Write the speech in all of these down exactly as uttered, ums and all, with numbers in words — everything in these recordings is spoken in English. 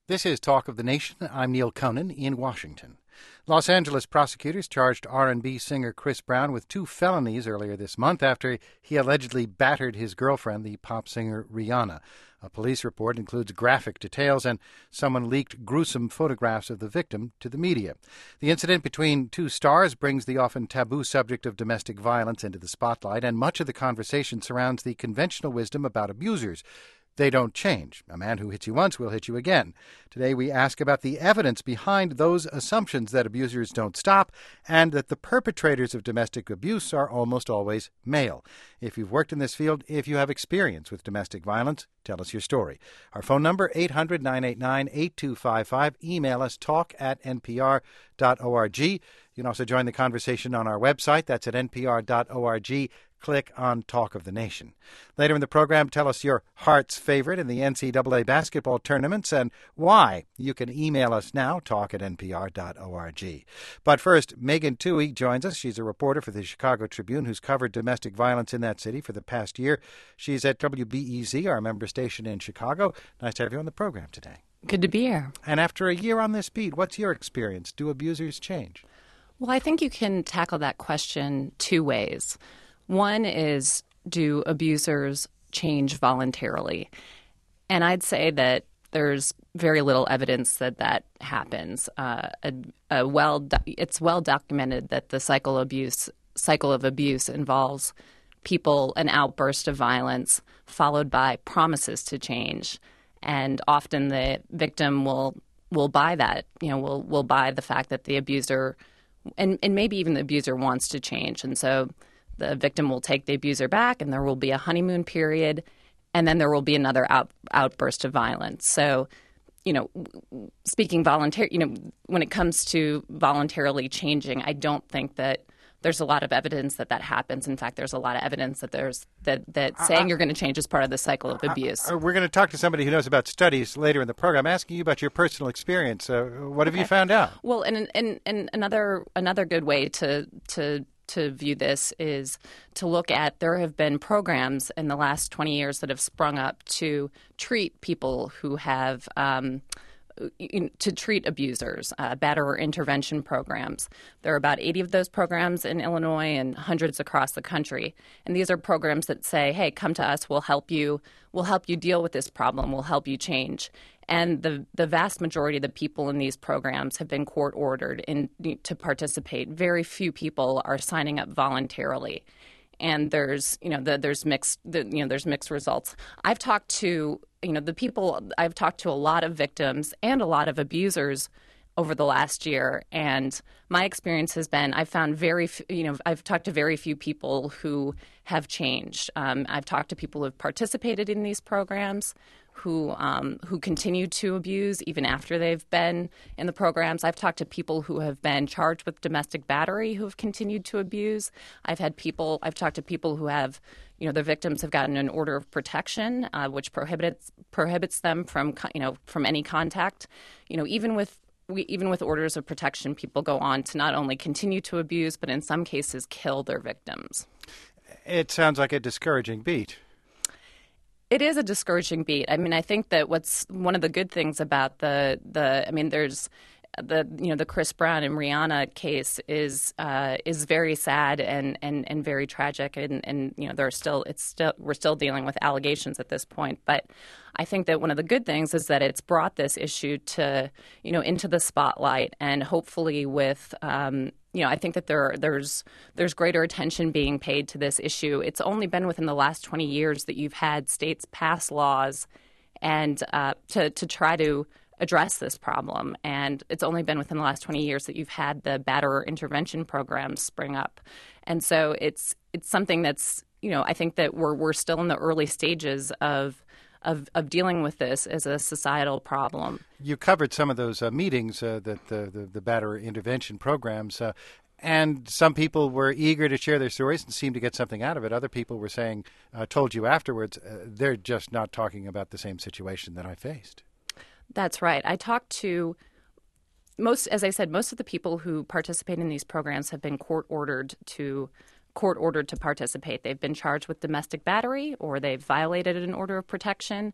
This is Talk of the Nation. I'm Neil Conan in Washington. Los Angeles prosecutors charged R and B singer Chris Brown with two felonies earlier this month after he allegedly battered his girlfriend, the pop singer Rihanna. A police report includes graphic details, and someone leaked gruesome photographs of the victim to the media. The incident between two stars brings the often taboo subject of domestic violence into the spotlight, and much of the conversation surrounds the conventional wisdom about abusers. They don't change. A man who hits you once will hit you again. Today we ask about the evidence behind those assumptions that abusers don't stop and that the perpetrators of domestic abuse are almost always male. If you've worked in this field, if you have experience with domestic violence, tell us your story. Our phone number, eight hundred, nine eight nine, eight two five five. Email us, talk at n p r dot org. You can also join the conversation on our website. That's at n p r dot org. Click on Talk of the Nation. Later in the program, tell us your heart's favorite in the N C double A basketball tournaments and why. You can email us now, talk at n p r dot org. But first, Megan Twohey joins us. She's a reporter for the Chicago Tribune who's covered domestic violence in that city for the past year. She's at W B E Z, our member station in Chicago. Nice to have you on the program today. Good to be here. And after a year on this beat, what's your experience? Do abusers change? Well, I think you can tackle that question two ways. One is, do abusers change voluntarily? And I'd say that there's very little evidence that that happens. Uh, a, a well, it's well documented that the cycle of abuse, cycle of abuse involves people, an outburst of violence, followed by promises to change. And often the victim will will buy that, you know, will will buy the fact that the abuser, and, and maybe even the abuser wants to change. And so the victim will take the abuser back, and there will be a honeymoon period, and then there will be another out, outburst of violence. So, you know, speaking voluntary, you know, when it comes to voluntarily changing, I don't think that there's a lot of evidence that that happens. In fact, there's a lot of evidence that there's that, that saying uh, you're going to change is part of the cycle of abuse. Uh, we're going to talk to somebody who knows about studies later in the program. I'm asking you about your personal experience. Uh, what have okay. you found out? Well, and and and another another good way to to to view this is to look at, there have been programs in the last twenty years that have sprung up to treat people who have um, to treat abusers, uh, batterer intervention programs. There are about eighty of those programs in Illinois and hundreds across the country. And these are programs that say, hey, come to us, we'll help you, we'll help you deal with this problem, we'll help you change. And the, the vast majority of the people in these programs have been court-ordered in, to participate. Very few people are signing up voluntarily. And there's, you know, the, there's mixed, the, you know, there's mixed results. I've talked to, you know, the people, I've talked to a lot of victims and a lot of abusers over the last year. And my experience has been, I've found very, you know, I've talked to very few people who have changed. Um, I've talked to people who have participated in these programs, who um, who continue to abuse even after they've been in the programs. I've talked to people who have been charged with domestic battery who have continued to abuse. I've had people, I've talked to people who have, you know, their victims have gotten an order of protection, uh, which prohibits prohibits them from, you know, from any contact. You know, even with we, even with orders of protection, people go on to not only continue to abuse, but in some cases kill their victims. It sounds like a discouraging beat. It is a discouraging beat. I mean, I think that what's one of the good things about the the I mean, there's the you know the Chris Brown and Rihanna case is uh, is very sad and, and, and very tragic, and, and you know there's still it's still we're still dealing with allegations at this point. But I think that one of the good things is that it's brought this issue to you know into the spotlight, and hopefully with um, you know I think that there there's there's greater attention being paid to this issue. It's only been within the last twenty years that you've had states pass laws and uh, to to try to address this problem. And it's only been within the last twenty years that you've had the batterer intervention programs spring up. And so it's it's something that's, you know, I think that we're we're still in the early stages of of, of dealing with this as a societal problem. You covered some of those uh, meetings, uh, that the, the, the batterer intervention programs, uh, and some people were eager to share their stories and seemed to get something out of it. Other people were saying, uh, told you afterwards, uh, they're just not talking about the same situation that I faced. That's right. I talked to most, as I said, most of the people who participate in these programs have been court ordered to court ordered to participate. They've been charged with domestic battery or they've violated an order of protection.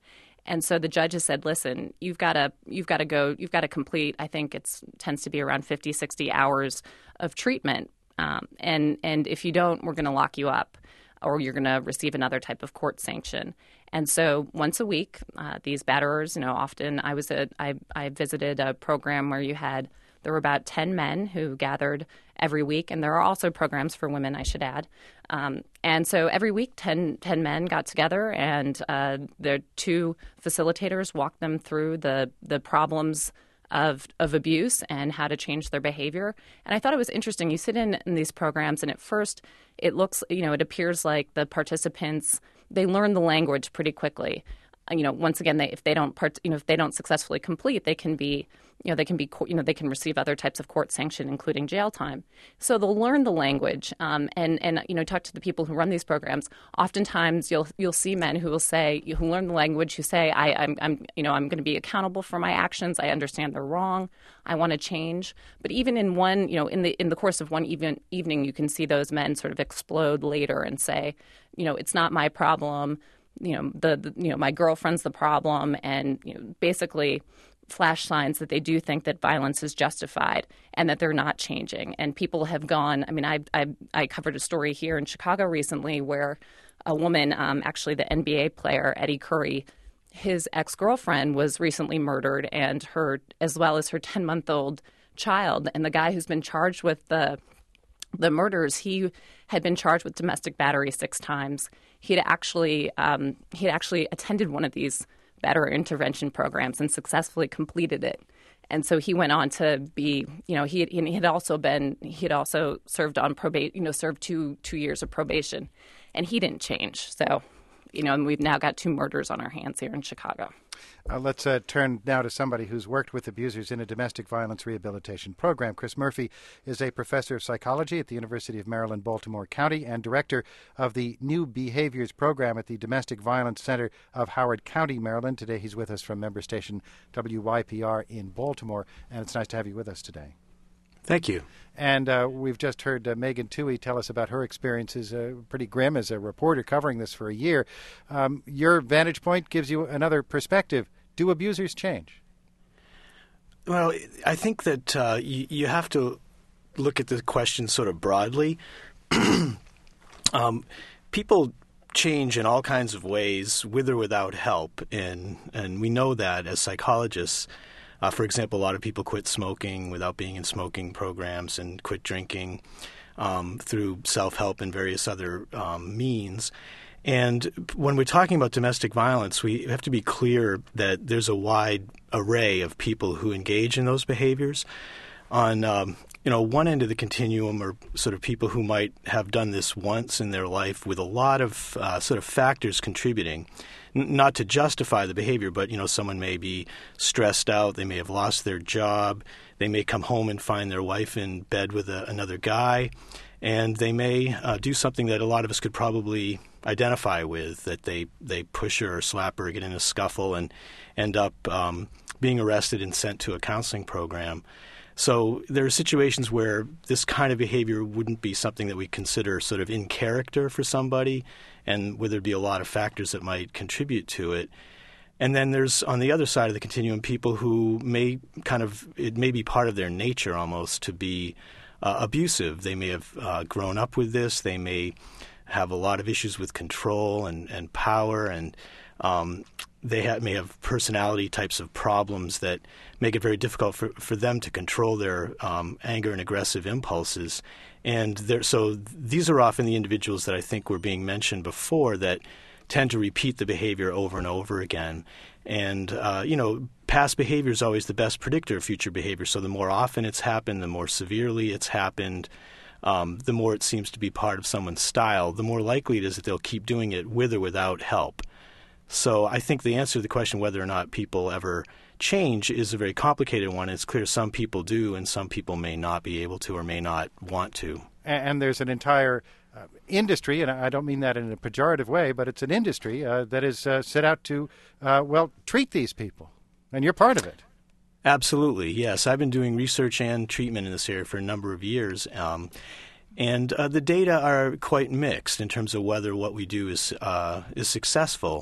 And so the judge has said, listen, you've got to you've got to go, you've got to complete, I think it tends to be around fifty, sixty hours of treatment. Um, and, and if you don't, we're going to lock you up or you're going to receive another type of court sanction. And so once a week, uh, these batterers, you know, often I was a, I, I visited a program where you had, there were about ten men who gathered every week. And there are also programs for women, I should add. Um, and so every week, ten, ten men got together and uh, the two facilitators walked them through the, the problems of of abuse and how to change their behavior. And I thought it was interesting. You sit in, in these programs and at first it looks, you know, it appears like the participants, they learn the language pretty quickly. You know, once again, they, if they don't, part, you know, if they don't successfully complete, they can be, you know, they can be, you know, they can receive other types of court sanction, including jail time. So they'll learn the language, um, and and you know, talk to the people who run these programs. Oftentimes, you'll you'll see men who will say, who learn the language, who say, I, I'm, I'm, you know, I'm going to be accountable for my actions. I understand they're wrong. I want to change. But even in one, you know, in the in the course of one even, evening, you can see those men sort of explode later and say, you know, it's not my problem. You know, the, the you know, my girlfriend's the problem, and you know, basically flash signs that they do think that violence is justified and that they're not changing. And people have gone. I mean, I I, I covered a story here in Chicago recently where a woman, um, actually the N B A player Eddie Curry, his ex-girlfriend was recently murdered, and her as well as her ten-month-old child. And the guy who's been charged with the the murders, he had been charged with domestic battery six times. He had actually um, he had actually attended one of these batterer intervention programs and successfully completed it. And so he went on to be, you know, he had, he had also been he had also served on probation, you know, served two two years of probation, and he didn't change. So, you know, and we've now got two murders on our hands here in Chicago. Uh, let's uh, turn now to somebody who's worked with abusers in a domestic violence rehabilitation program. Chris Murphy is a professor of psychology at the University of Maryland, Baltimore County, and director of the New Behaviors Program at the Domestic Violence Center of Howard County, Maryland. Today he's with us from member station W Y P R in Baltimore, and it's nice to have you with us today. Thank you. And uh, we've just heard uh, Megan Toohey tell us about her experiences, uh, pretty grim as a reporter covering this for a year. Um, your vantage point gives you another perspective. Do abusers change? Well, I think that uh, you, you have to look at the question sort of broadly. um, people change in all kinds of ways, with or without help, and and we know that as psychologists. Uh, for example, a lot of people quit smoking without being in smoking programs and quit drinking um, through self-help and various other um, means. And when we're talking about domestic violence, we have to be clear that there's a wide array of people who engage in those behaviors. On um, you know, one end of the continuum are sort of people who might have done this once in their life with a lot of uh, sort of factors contributing. Not to justify the behavior, but, you know, someone may be stressed out. They may have lost their job. They may come home and find their wife in bed with a, another guy. And they may uh, do something that a lot of us could probably identify with, that they, they push her or slap her or get in a scuffle and end up um, being arrested and sent to a counseling program. So there are situations where this kind of behavior wouldn't be something that we consider sort of in character for somebody, and where there'd be a lot of factors that might contribute to it. And then there's, on the other side of the continuum, people who may kind of, it may be part of their nature almost to be uh, abusive. They may have uh, grown up with this. They may have a lot of issues with control and, and power, and um, they have, may have personality types of problems that make it very difficult for, for them to control their um, anger and aggressive impulses. And so these are often the individuals that I think were being mentioned before that tend to repeat the behavior over and over again. And, uh, you know, past behavior is always the best predictor of future behavior. So the more often it's happened, the more severely it's happened, um, the more it seems to be part of someone's style, the more likely it is that they'll keep doing it with or without help. So I think the answer to the question whether or not people ever change is a very complicated one. It's clear some people do and some people may not be able to or may not want to. And there's an entire uh, industry, and I don't mean that in a pejorative way, but it's an industry uh, that is uh, set out to, uh, well, treat these people. And you're part of it. Absolutely, yes. I've been doing research and treatment in this area for a number of years. Um, and uh, the data are quite mixed in terms of whether what we do is uh, is successful.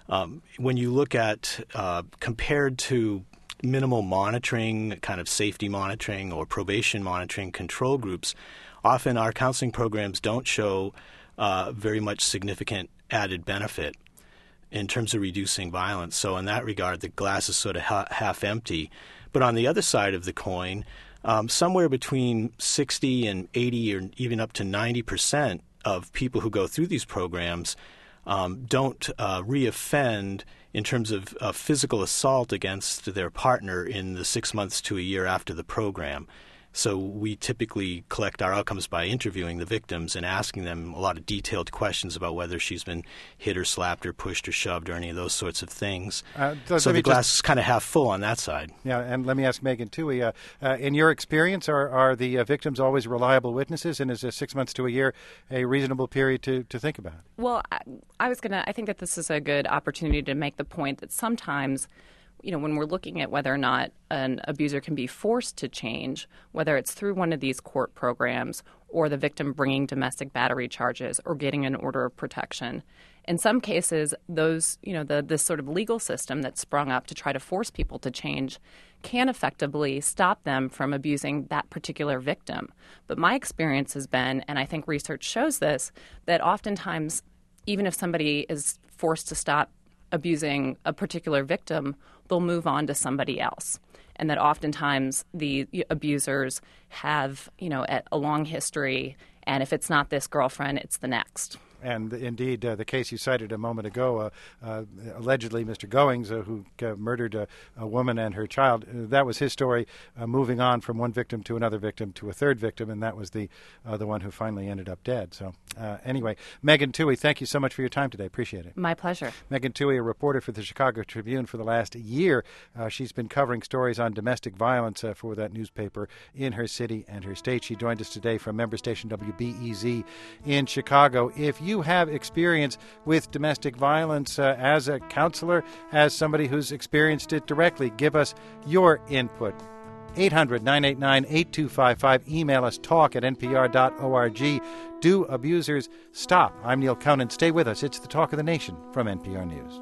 Um, when you look at uh, compared to minimal monitoring, kind of safety monitoring or probation monitoring control groups, often our counseling programs don't show uh, very much significant added benefit in terms of reducing violence. So in that regard, the glass is sort of ha- half empty. But on the other side of the coin, um, somewhere between sixty and eighty or even up to ninety percent of people who go through these programs um, don't uh, reoffend in terms of uh, physical assault against their partner in the six months to a year after the program. So we typically collect our outcomes by interviewing the victims and asking them a lot of detailed questions about whether she's been hit or slapped or pushed or shoved or any of those sorts of things. Uh, so the glass just, is kind of half full on that side. Yeah, and let me ask Megan Toohey, uh, uh, in your experience, are, are the uh, victims always reliable witnesses, and is a six months to a year a reasonable period to, to think about? Well, I, I was going to, I think that this is a good opportunity to make the point that sometimes, you know, when we're looking at whether or not an abuser can be forced to change, whether it's through one of these court programs or the victim bringing domestic battery charges or getting an order of protection, in some cases, those, you know, the this sort of legal system that's sprung up to try to force people to change can effectively stop them from abusing that particular victim. But my experience has been, and I think research shows this, that oftentimes, even if somebody is forced to stop abusing a particular victim, they'll move on to somebody else. And that oftentimes the abusers have, you know, a long history, and if it's not this girlfriend, it's the next. And indeed, uh, the case you cited a moment ago, uh, uh, allegedly Mister Goings, uh, who uh, murdered a, a woman and her child, uh, that was his story, uh, moving on from one victim to another victim to a third victim, and that was the uh, the one who finally ended up dead. So uh, anyway, Megan Toohey, thank you so much for your time today. Appreciate it. My pleasure. Megan Toohey, a reporter for the Chicago Tribune for the last year. Uh, she's been covering stories on domestic violence uh, for that newspaper in her city and her state. She joined us today from member station W B E Z in Chicago. If you have experience with domestic violence uh, as a counselor, as somebody who's experienced it directly, give us your input. eight hundred, nine eight nine, eight two five five. Email us, talk at n p r dot org. Do abusers stop? I'm Neil Conan. Stay with us. It's the Talk of the Nation from N P R News.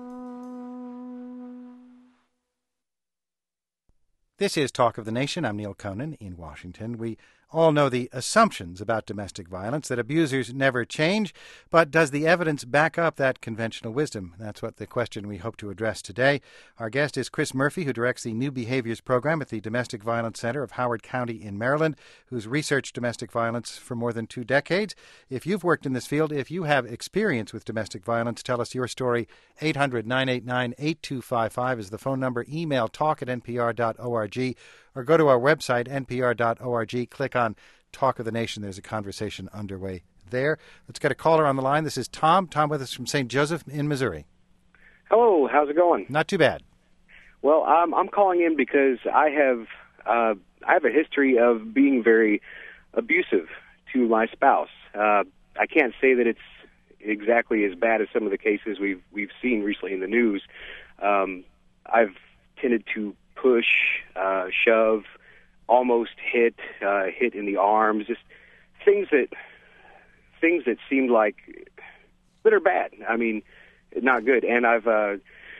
This is Talk of the Nation. I'm Neil Conan in Washington. We all know the assumptions about domestic violence, that abusers never change, but does the evidence back up that conventional wisdom? That's what the question we hope to address today. Our guest is Chris Murphy, who directs the New Behaviors Program at the Domestic Violence Center of Howard County in Maryland, who's researched domestic violence for more than two decades. If you've worked in this field, if you have experience with domestic violence, tell us your story. eight hundred, nine eight nine, eight two five five is the phone number. Email talk at n p r dot org. Or go to our website, n p r dot org. Click on Talk of the Nation. There's a conversation underway there. Let's get a caller on the line. This is Tom. Tom with us from Saint Joseph in Missouri. Hello. How's it going? Not too bad. Well, um, I'm calling in because I have uh, I have a history of being very abusive to my spouse. Uh, I can't say that it's exactly as bad as some of the cases we've we've seen recently in the news. Um, I've tended to push, uh, shove, almost hit, uh, hit in the arms, just things that things that seemed like that are bad. I mean, not good. And I've uh,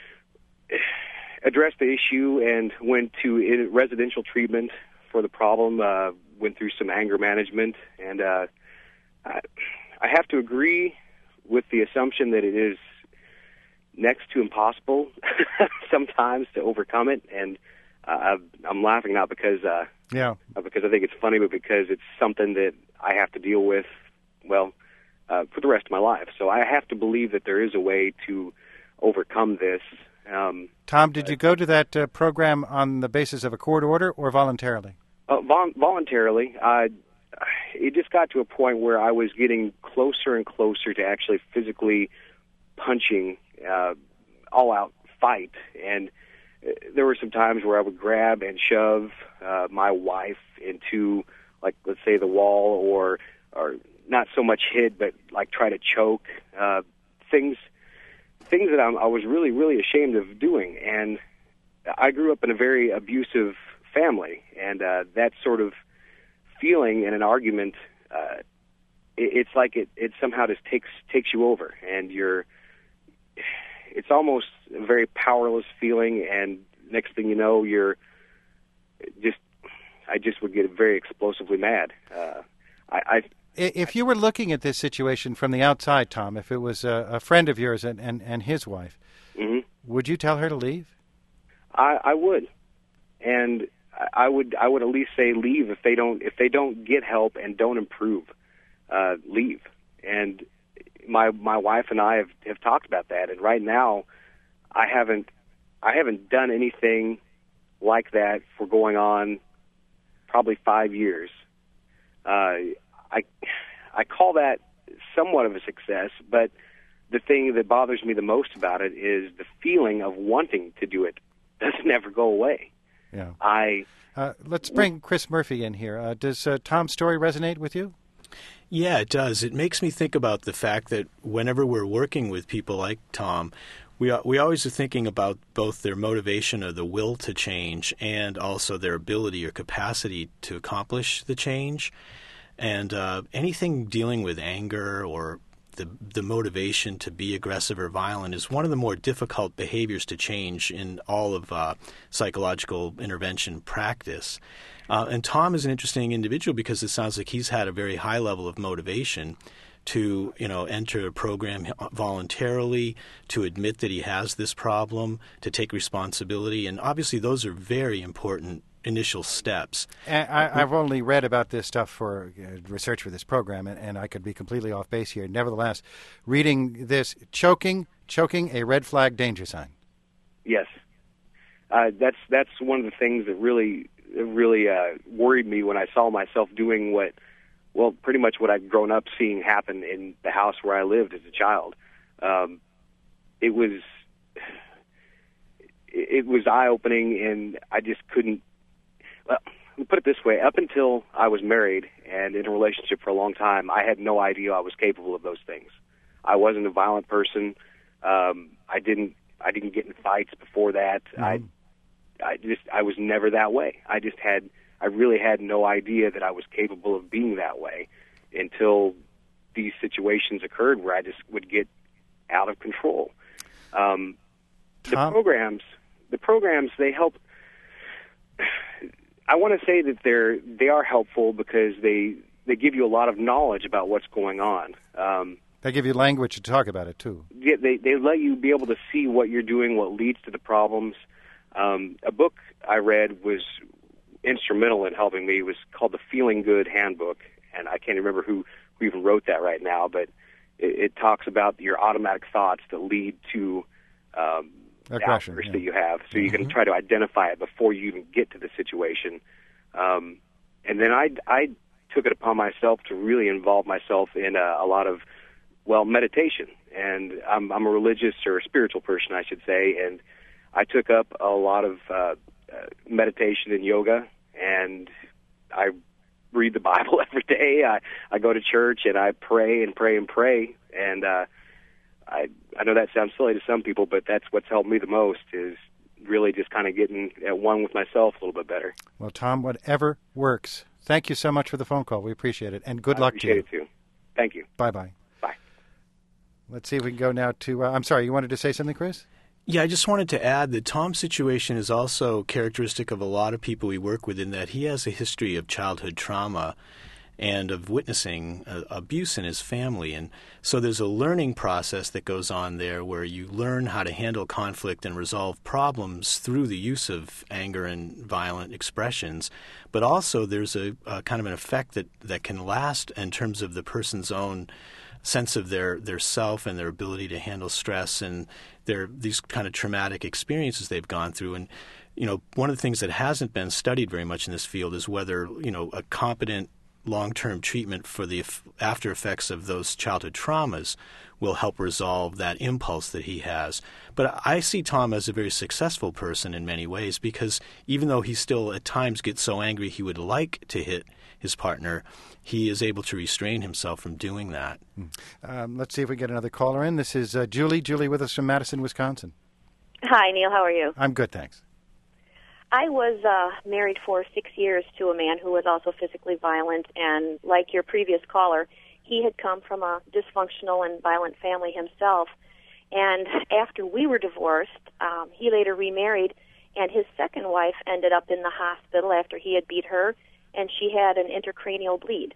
addressed the issue and went to residential treatment for the problem. Uh, went through some anger management, and uh, I, I have to agree with the assumption that it is next to impossible sometimes to overcome it. And uh, I'm laughing not because uh, yeah because I think it's funny, but because it's something that I have to deal with, well, uh, for the rest of my life. So I have to believe that there is a way to overcome this. Um, Tom, did you go to that uh, program on the basis of a court order or voluntarily? Uh, vol- voluntarily. Uh, it just got to a point where I was getting closer and closer to actually physically punching, uh, all-out fight. And uh, there were some times where I would grab and shove uh, my wife into, like, let's say the wall, or or not so much hit, but like try to choke, uh, things things that I'm, I was really, really ashamed of doing. And I grew up in a very abusive family, and uh, that sort of feeling in an argument, uh, it, it's like it, it somehow just takes takes you over, and you're it's almost a very powerless feeling, and next thing you know, you're just, I just would get very explosively mad. Uh, I, I If you were looking at this situation from the outside, Tom, if it was a, a friend of yours and, and, and his wife, mm-hmm. would you tell her to leave? I, I would, and I would I would at least say leave if they don't if they don't get help and don't improve, uh, leave. And my my wife and I have, have talked about that, and right now, I haven't I haven't done anything like that for going on probably five years. Uh, I I call that somewhat of a success, but the thing that bothers me the most about it is the feeling of wanting to do it doesn't ever go away. Yeah. I uh, let's bring Chris Murphy in here. Uh, does uh, Tom's story resonate with you? Yeah, it does. It makes me think about the fact that whenever we're working with people like Tom, we we always are thinking about both their motivation or the will to change and also their ability or capacity to accomplish the change. And uh, anything dealing with anger or the the motivation to be aggressive or violent is one of the more difficult behaviors to change in all of uh, psychological intervention practice. Uh, and Tom is an interesting individual because it sounds like he's had a very high level of motivation to, you know, enter a program voluntarily, to admit that he has this problem, to take responsibility. And obviously those are very important initial steps. And I, I've only read about this stuff for uh, research for this program, and, and I could be completely off base here. Nevertheless, reading this, choking, choking, a red flag danger sign. Yes, uh, that's that's one of the things that really really uh, worried me when I saw myself doing what, well, pretty much what I'd grown up seeing happen in the house where I lived as a child. Um, it was it was eye-opening, and I just couldn't. Well, let me put it this way. Up until I was married and in a relationship for a long time, I had no idea I was capable of those things. I wasn't a violent person. Um, I didn't I didn't get in fights before that. Mm-hmm. I I just I was never that way. I just had I really had no idea that I was capable of being that way until these situations occurred where I just would get out of control. Um, the programs the programs they help. I want to say that they're they are helpful because they they give you a lot of knowledge about what's going on. Um, they give you language to talk about it too. Yeah, they they let you be able to see what you're doing, what leads to the problems. Um, a book I read was instrumental in helping me. It was called The Feeling Good Handbook, and I can't remember who, who even wrote that right now, but it, it talks about your automatic thoughts that lead to um, the outbursts yeah. that you have, so mm-hmm. you can try to identify it before you even get to the situation. Um, and then I, I took it upon myself to really involve myself in a, a lot of, well, meditation. And I'm, I'm a religious or a spiritual person, I should say, and I took up a lot of uh, uh, meditation and yoga, and I read the Bible every day. I, I go to church, and I pray and pray and pray, and uh, I I know that sounds silly to some people, but that's what's helped me the most is really just kind of getting at one with myself a little bit better. Well, Tom, whatever works. Thank you so much for the phone call. We appreciate it, and good I luck to you. I appreciate it, too. Thank you. Bye-bye. Bye. Let's see if we can go now to, uh, I'm sorry, you wanted to say something, Chris? Yeah, I just wanted to add that Tom's situation is also characteristic of a lot of people we work with in that he has a history of childhood trauma and of witnessing uh, abuse in his family. And so there's a learning process that goes on there where you learn how to handle conflict and resolve problems through the use of anger and violent expressions. But also there's a, a kind of an effect that, that can last in terms of the person's own sense of their, their self and their ability to handle stress and their these kind of traumatic experiences they've gone through. And, you know, one of the things that hasn't been studied very much in this field is whether, you know, a competent long-term treatment for the after effects of those childhood traumas will help resolve that impulse that he has. But I see Tom as a very successful person in many ways because even though he still at times gets so angry he would like to hit his partner, he is able to restrain himself from doing that. Um, let's see if we get another caller in. This is uh, Julie. Julie with us from Madison, Wisconsin. Hi, Neil. How are you? I'm good, thanks. I was uh, married for six years to a man who was also physically violent, and like your previous caller, he had come from a dysfunctional and violent family himself. And after we were divorced, um, he later remarried, and his second wife ended up in the hospital after he had beat her, and she had an intracranial bleed.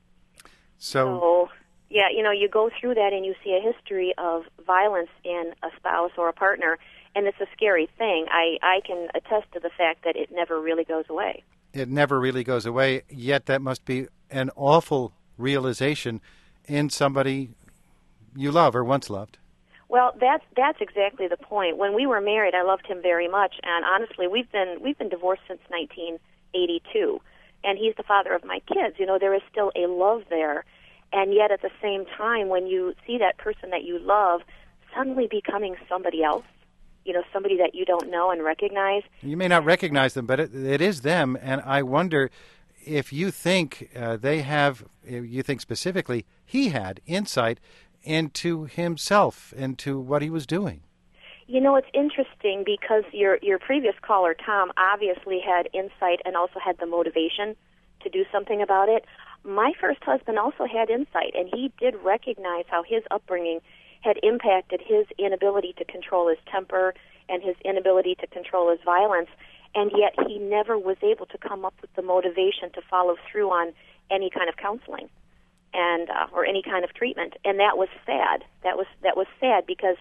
So, so, yeah, you know, you go through that and you see a history of violence in a spouse or a partner, and it's a scary thing. I, I can attest to the fact that it never really goes away. It never really goes away, yet that must be an awful realization in somebody you love or once loved. Well, that's that's exactly the point. When we were married, I loved him very much, and honestly, we've been we've been divorced since nineteen eighty-two, and he's the father of my kids. You know, there is still a love there, and yet at the same time, when you see that person that you love suddenly becoming somebody else, you know, somebody that you don't know and recognize. You may not recognize them, but it, it is them, and I wonder if you think uh, they have, you think specifically he had insight into himself, into what he was doing. You know, it's interesting because your your previous caller, Tom, obviously had insight and also had the motivation to do something about it. My first husband also had insight, and he did recognize how his upbringing had impacted his inability to control his temper and his inability to control his violence, and yet he never was able to come up with the motivation to follow through on any kind of counseling and uh, or any kind of treatment, and that was sad. That was that was sad because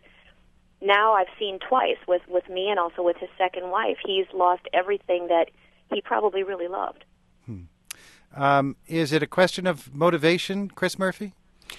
now I've seen twice with, with me and also with his second wife. He's lost everything that he probably really loved. Hmm. Um, is it a question of motivation, Chris Murphy?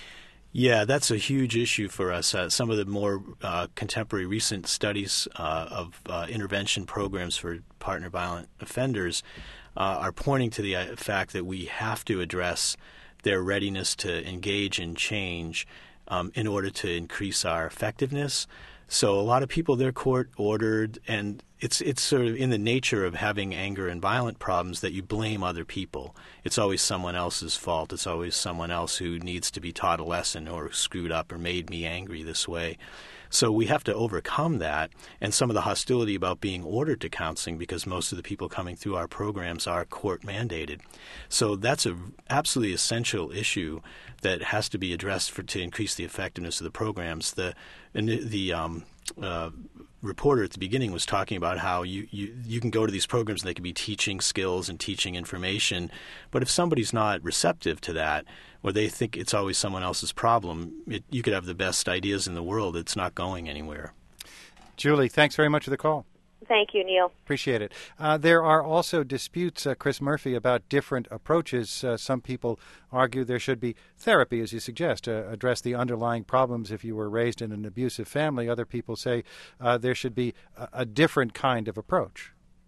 Yeah, that's a huge issue for us. Uh, some of the more uh, contemporary recent studies uh, of uh, intervention programs for partner violent offenders uh, are pointing to the uh, fact that we have to address their readiness to engage in change um, in order to increase our effectiveness. So a lot of people, they're court-ordered, and it's it's sort of in the nature of having anger and violent problems that you blame other people. It's always someone else's fault. It's always someone else who needs to be taught a lesson or screwed up or made me angry this way. So we have to overcome that and some of the hostility about being ordered to counseling, because most of the people coming through our programs are court mandated. So that's an absolutely essential issue that has to be addressed for to increase the effectiveness of the programs. The the um, uh, reporter at the beginning was talking about how you, you, you can go to these programs and they can be teaching skills and teaching information, but if somebody's not receptive to that, or they think it's always someone else's problem, it, you could have the best ideas in the world. It's not going anywhere. Julie, thanks very much for the call. Thank you, Neil. Appreciate it. Uh, there are also disputes, uh, Chris Murphy, about different approaches. Uh, some people argue there should be therapy, as you suggest, to address the underlying problems if you were raised in an abusive family. Other people say uh, there should be a, a different kind of approach.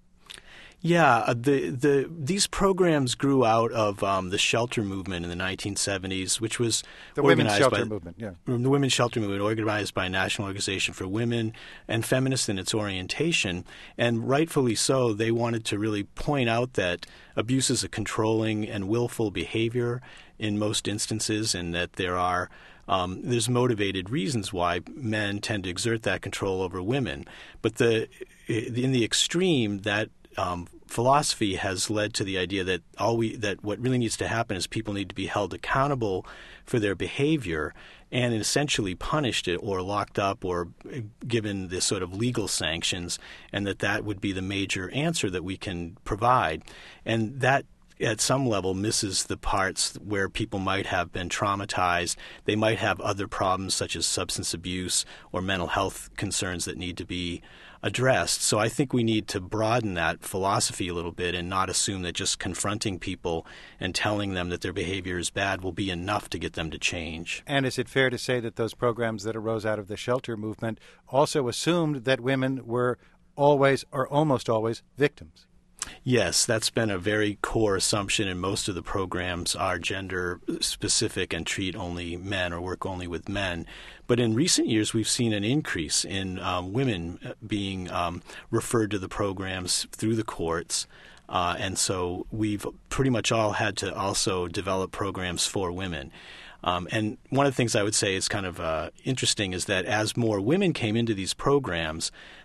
Yeah, the the these programs grew out of um, the shelter movement in the nineteen seventies, which was the organized women's shelter by, movement. Yeah, the women's shelter movement, organized by a National Organization for Women and feminist in its orientation, and rightfully so. They wanted to really point out that abuse is a controlling and willful behavior in most instances, and that there are Um, there's motivated reasons why men tend to exert that control over women. But the in the extreme, that um, philosophy has led to the idea that all we that what really needs to happen is people need to be held accountable for their behavior and essentially punished or locked up or given this sort of legal sanctions, and that that would be the major answer that we can provide. And that at some level misses the parts where people might have been traumatized. They might have other problems such as substance abuse or mental health concerns that need to be addressed. So I think we need to broaden that philosophy a little bit and not assume that just confronting people and telling them that their behavior is bad will be enough to get them to change. And is it fair to say that those programs that arose out of the shelter movement also assumed that women were always or almost always victims? Yes, that's been a very core assumption, and most of the programs are gender specific and treat only men or work only with men. But in recent years, we've seen an increase in um, women being um, referred to the programs through the courts. Uh, and so we've pretty much all had to also develop programs for women. Um, and one of the things I would say is kind of uh, interesting is that as more women came into these programs,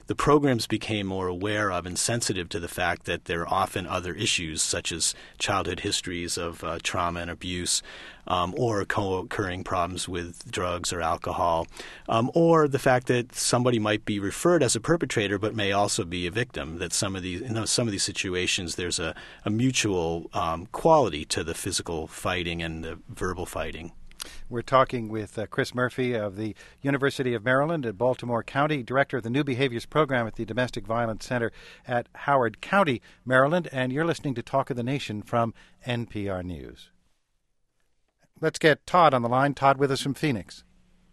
the programs became more aware of and sensitive to the fact that there are often other issues, such as childhood histories of uh, trauma and abuse, um, or co-occurring problems with drugs or alcohol, um, or the fact that somebody might be referred as a perpetrator but may also be a victim, that some of these, in some of these situations there's a, a mutual um, quality to the physical fighting and the verbal fighting. We're talking with uh, Chris Murphy of the University of Maryland at Baltimore County, director of the New Behaviors Program at the Domestic Violence Center at Howard County, Maryland, and you're listening to Talk of the Nation from N P R News. Let's get Todd on the line. Todd with us from Phoenix.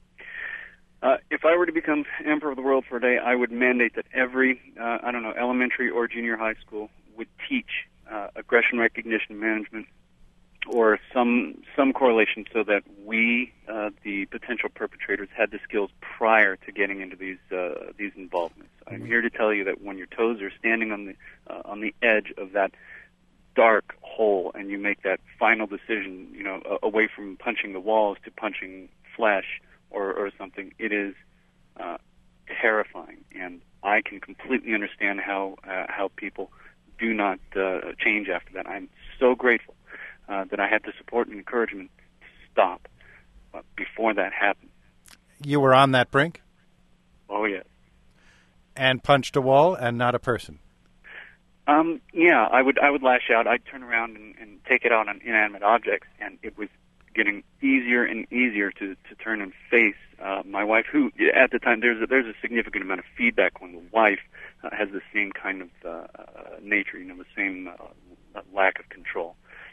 Uh, if I were to become emperor of the world for a day, I would mandate that every, uh, I don't know, elementary or junior high school would teach uh, aggression recognition management or some some correlation so that we, uh, the potential perpetrators, had the skills prior to getting into these uh, these involvements. I'm here to tell you that when your toes are standing on the uh, on the edge of that dark hole and you make that final decision, you know, uh, away from punching the walls to punching flesh or, or something, it is uh, terrifying. And I can completely understand how uh, how people do not uh, change after that. I'm so grateful Uh, that I had the support and encouragement to stop uh, before that happened. You were on that brink? Oh, yes. And punched a wall and not a person? Um, yeah, I would I would lash out. I'd turn around and, and take it out on inanimate objects, and it was getting easier and easier to, to turn and face uh, my wife, who at the time, there's a, there's a significant amount of feedback when the wife uh, has the same kind of uh, uh, nature, you know, the same uh, lack of control.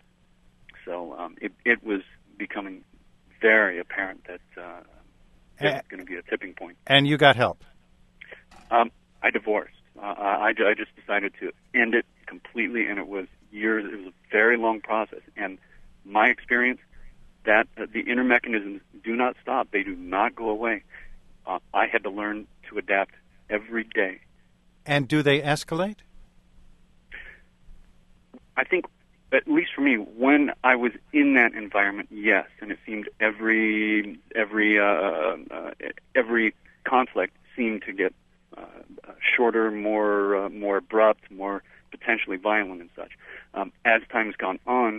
So um, it, it was becoming very apparent that uh, it was going to be a tipping point. And you got help? Um, I divorced. Uh, I, I just decided to end it completely, and it was years. It was a very long process. And my experience, that uh, the inner mechanisms do not stop. They do not go away. Uh, I had to learn to adapt every day. And do they escalate? I think, at least for me, when I was in that environment, yes, and it seemed every every uh, uh, every conflict seemed to get uh, shorter, more uh, more abrupt, more potentially violent and such. Um, as time has gone on,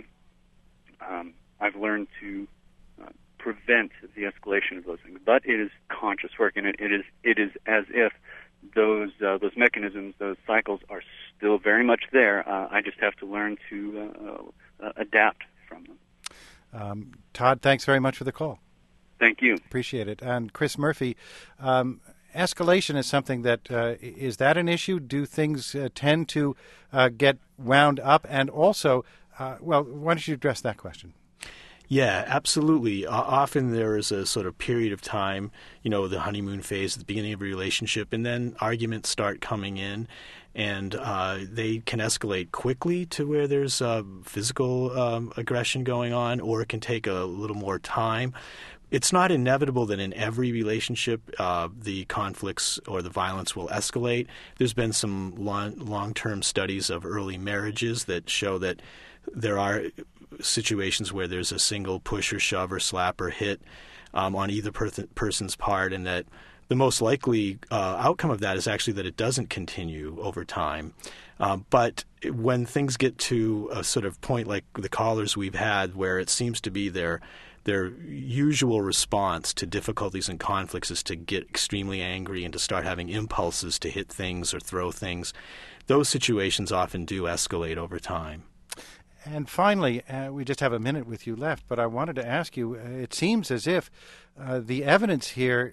um, I've learned to uh, prevent the escalation of those things. But it is conscious work, and it, it is it is as if those uh, those mechanisms, those cycles are still very much there. Uh, I just have to learn to uh, uh, adapt from them. Um, Todd, thanks very much for the call. Thank you. Appreciate it. And Chris Murphy, um, escalation is something that, uh, is that an issue? Do things uh, tend to uh, get wound up? And also, uh, well, why don't you address that question? Yeah, absolutely. Uh, often there is a sort of period of time, you know, the honeymoon phase at the beginning of a relationship, and then arguments start coming in, and uh, they can escalate quickly to where there's uh, physical um, aggression going on, or it can take a little more time. It's not inevitable that in every relationship uh, the conflicts or the violence will escalate. There's been some long, long-term studies of early marriages that show that there are situations where there's a single push or shove or slap or hit um, on either per- person's part, and that the most likely uh, outcome of that is actually that it doesn't continue over time. Uh, but when things get to a sort of point like the callers we've had, where it seems to be their their usual response to difficulties and conflicts is to get extremely angry and to start having impulses to hit things or throw things, those situations often do escalate over time. And finally, uh, we just have a minute with you left, but I wanted to ask you, uh, it seems as if uh, the evidence here,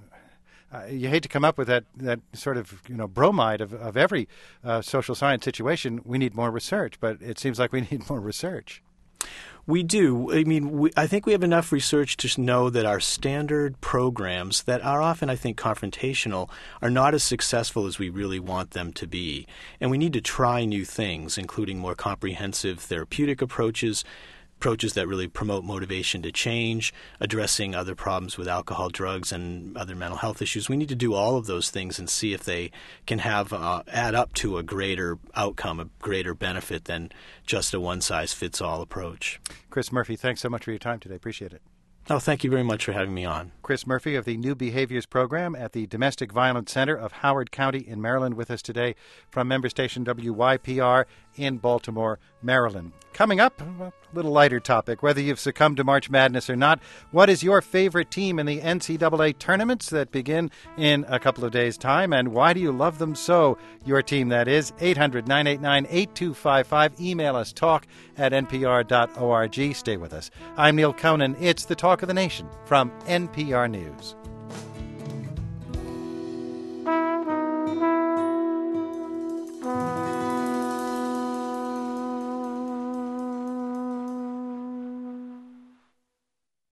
uh, you hate to come up with that, that sort of, you know, bromide of, of every uh, social science situation, we need more research, but it seems like we need more research. We do. I mean, we, I think we have enough research to know that our standard programs that are often, I think, confrontational are not as successful as we really want them to be. And we need to try new things, including more comprehensive therapeutic approaches, approaches that really promote motivation to change, addressing other problems with alcohol, drugs, and other mental health issues. We need to do all of those things and see if they can have uh, add up to a greater outcome, a greater benefit than just a one-size-fits-all approach. Chris Murphy, thanks so much for your time today. Appreciate it. Oh, thank you very much for having me on. Chris Murphy of the New Behaviors Program at the Domestic Violence Center of Howard County in Maryland with us today from member station W Y P R in Baltimore, Maryland. Coming up, a little lighter topic, whether you've succumbed to March Madness or not, what is your favorite team in the N C double A tournaments that begin in a couple of days' time, and why do you love them so? Your team, that is. eight hundred, nine eight nine, eight two five five. Email us, talk at n p r dot org. Stay with us. I'm Neil Conan. It's the Talk of the Nation from N P R News.